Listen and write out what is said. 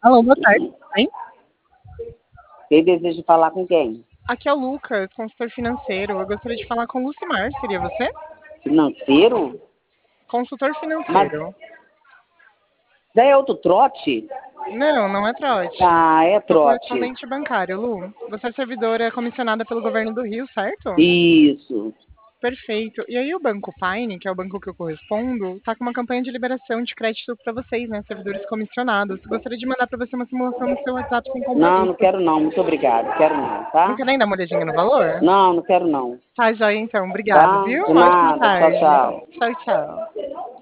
Alô, boa tarde, tudo bem? Quem deseja falar com quem? Aqui é o Lucas, consultor financeiro. Eu gostaria de falar com o Lucimar, seria você? Financeiro? Consultor Mas financeiro. daí é outro trote? Não, não é trote. Ah, é Sou trote. correspondente bancário, Lu. Você é servidora comissionada pelo governo do Rio, certo? Isso. Perfeito. E aí o Banco Paine, que é o banco que eu correspondo, tá com uma campanha de liberação de crédito para vocês, né, servidores comissionados. Gostaria de mandar para você uma simulação no seu WhatsApp sem Não, não compromisso. quero não. Muito obrigado. Quero não, Não tá? quer nem dar uma olhadinha no valor? Não, não quero não. Tá, joia então. Obrigado, Tá? viu? De Uma ótima nada. Tchau, tarde. tchau. Tchau, tchau.